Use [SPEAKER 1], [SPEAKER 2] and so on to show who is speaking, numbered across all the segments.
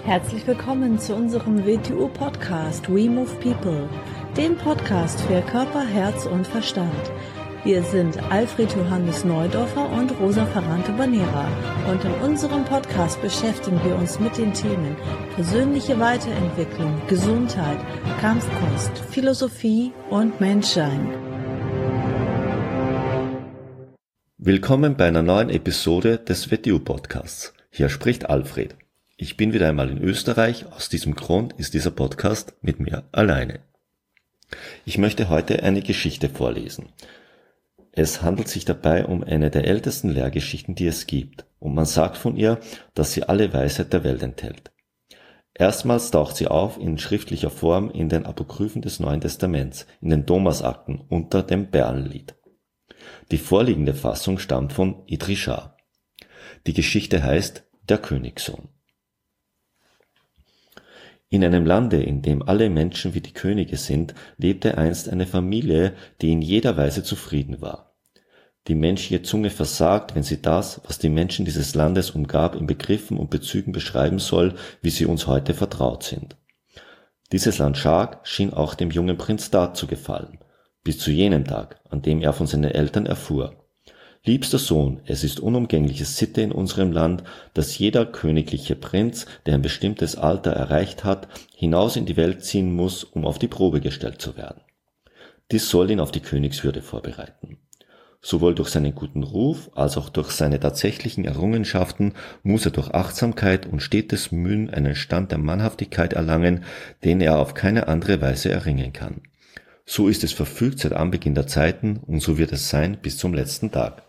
[SPEAKER 1] Herzlich willkommen zu unserem WTU-Podcast We Move People, dem Podcast für Körper, Herz und Verstand. Wir sind Alfred Johannes Neudorfer und Rosa Ferrante-Banera und in unserem Podcast beschäftigen wir uns mit den Themen persönliche Weiterentwicklung, Gesundheit, Kampfkunst, Philosophie und Menschsein.
[SPEAKER 2] Willkommen bei einer neuen Episode des WTU-Podcasts. Hier spricht Alfred. Ich bin wieder einmal in Österreich, aus diesem Grund ist dieser Podcast mit mir alleine. Ich möchte heute eine Geschichte vorlesen. Es handelt sich dabei um eine der ältesten Lehrgeschichten, die es gibt, und man sagt von ihr, dass sie alle Weisheit der Welt enthält. Erstmals taucht sie auf in schriftlicher Form in den Apokryphen des Neuen Testaments, in den Thomasakten unter dem Bärenlied. Die vorliegende Fassung stammt von Idrishar. Die Geschichte heißt Der Königssohn. In einem Lande, in dem alle Menschen wie die Könige sind, lebte einst eine Familie, die in jeder Weise zufrieden war. Die menschliche Zunge versagt, wenn sie das, was die Menschen dieses Landes umgab, in Begriffen und Bezügen beschreiben soll, wie sie uns heute vertraut sind. Dieses Land Schak schien auch dem jungen Prinz Dad zu gefallen, bis zu jenem Tag, an dem er von seinen Eltern erfuhr: Liebster Sohn, es ist unumgängliche Sitte in unserem Land, dass jeder königliche Prinz, der ein bestimmtes Alter erreicht hat, hinaus in die Welt ziehen muss, um auf die Probe gestellt zu werden. Dies soll ihn auf die Königswürde vorbereiten. Sowohl durch seinen guten Ruf als auch durch seine tatsächlichen Errungenschaften muss er durch Achtsamkeit und stetes Mühen einen Stand der Mannhaftigkeit erlangen, den er auf keine andere Weise erringen kann. So ist es verfügt seit Anbeginn der Zeiten und so wird es sein bis zum letzten Tag.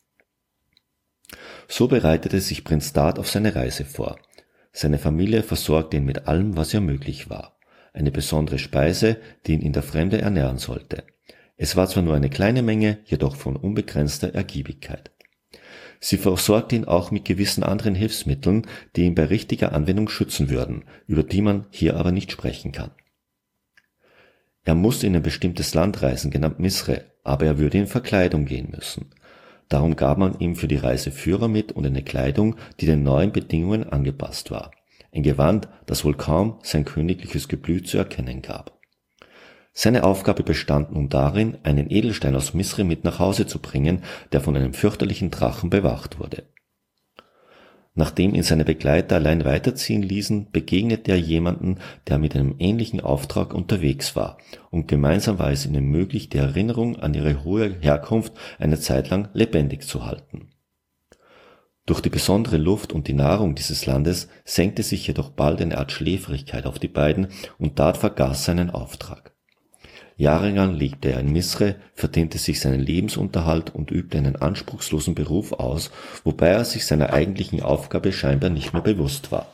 [SPEAKER 2] So bereitete sich Prinz Dad auf seine Reise vor. Seine Familie versorgte ihn mit allem, was ihr möglich war. Eine besondere Speise, die ihn in der Fremde ernähren sollte. Es war zwar nur eine kleine Menge, jedoch von unbegrenzter Ergiebigkeit. Sie versorgte ihn auch mit gewissen anderen Hilfsmitteln, die ihn bei richtiger Anwendung schützen würden, über die man hier aber nicht sprechen kann. Er musste in ein bestimmtes Land reisen, genannt Misre, aber er würde in Verkleidung gehen müssen. Darum gab man ihm für die Reise Führer mit und eine Kleidung, die den neuen Bedingungen angepasst war. Ein Gewand, das wohl kaum sein königliches Geblüt zu erkennen gab. Seine Aufgabe bestand nun darin, einen Edelstein aus Misre mit nach Hause zu bringen, der von einem fürchterlichen Drachen bewacht wurde. Nachdem ihn seine Begleiter allein weiterziehen ließen, begegnete er jemanden, der mit einem ähnlichen Auftrag unterwegs war, und gemeinsam war es ihnen möglich, die Erinnerung an ihre hohe Herkunft eine Zeit lang lebendig zu halten. Durch die besondere Luft und die Nahrung dieses Landes senkte sich jedoch bald eine Art Schläfrigkeit auf die beiden, und Dad vergaß seinen Auftrag. Jahrelang lebte er in Misre, verdiente sich seinen Lebensunterhalt und übte einen anspruchslosen Beruf aus, wobei er sich seiner eigentlichen Aufgabe scheinbar nicht mehr bewusst war.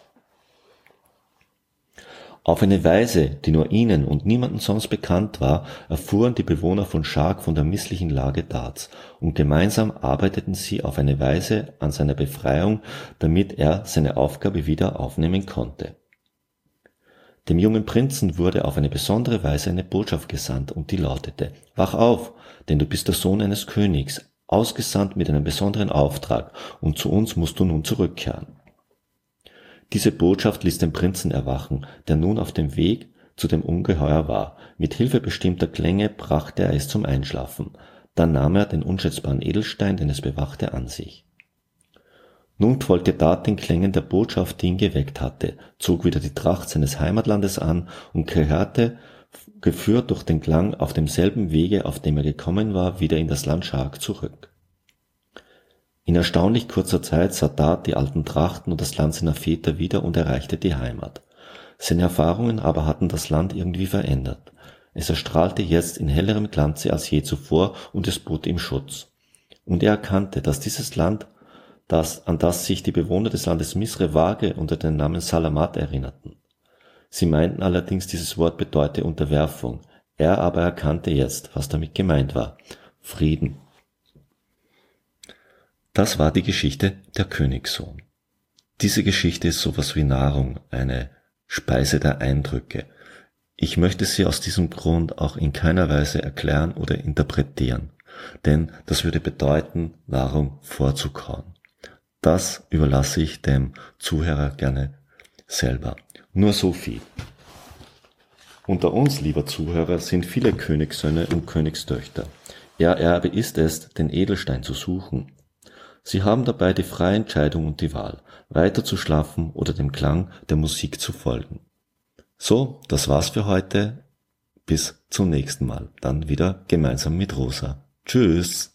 [SPEAKER 2] Auf eine Weise, die nur ihnen und niemandem sonst bekannt war, erfuhren die Bewohner von Schak von der misslichen Lage Dads, und gemeinsam arbeiteten sie auf eine Weise an seiner Befreiung, damit er seine Aufgabe wieder aufnehmen konnte. Dem jungen Prinzen wurde auf eine besondere Weise eine Botschaft gesandt, und die lautete: Wach auf, denn du bist der Sohn eines Königs, ausgesandt mit einem besonderen Auftrag, und zu uns musst du nun zurückkehren. Diese Botschaft ließ den Prinzen erwachen, der nun auf dem Weg zu dem Ungeheuer war. Mit Hilfe bestimmter Klänge brachte er es zum Einschlafen. Dann nahm er den unschätzbaren Edelstein, den es bewachte, an sich. Nun folgte Dad den Klängen der Botschaft, die ihn geweckt hatte, zog wieder die Tracht seines Heimatlandes an und kehrte, geführt durch den Klang, auf demselben Wege, auf dem er gekommen war, wieder in das Land Schak zurück. In erstaunlich kurzer Zeit sah Dad die alten Trachten und das Land seiner Väter wieder und erreichte die Heimat. Seine Erfahrungen aber hatten das Land irgendwie verändert. Es erstrahlte jetzt in hellerem Glanze als je zuvor und es bot ihm Schutz. Und er erkannte, dass dieses Land, an das sich die Bewohner des Landes Misre vage unter dem Namen Salamat erinnerten. Sie meinten allerdings, dieses Wort bedeute Unterwerfung. Er aber erkannte jetzt, was damit gemeint war: Frieden. Das war die Geschichte Der Königssohn. Diese Geschichte ist sowas wie Nahrung, eine Speise der Eindrücke. Ich möchte sie aus diesem Grund auch in keiner Weise erklären oder interpretieren, denn das würde bedeuten, Nahrung vorzukauen. Das überlasse ich dem Zuhörer gerne selber. Nur so viel. Unter uns, lieber Zuhörer, sind viele Königssöhne und Königstöchter. Ihr Erbe ist es, den Edelstein zu suchen. Sie haben dabei die freie Entscheidung und die Wahl, weiter zu schlafen oder dem Klang der Musik zu folgen. So, das war's für heute. Bis zum nächsten Mal. Dann wieder gemeinsam mit Rosa. Tschüss!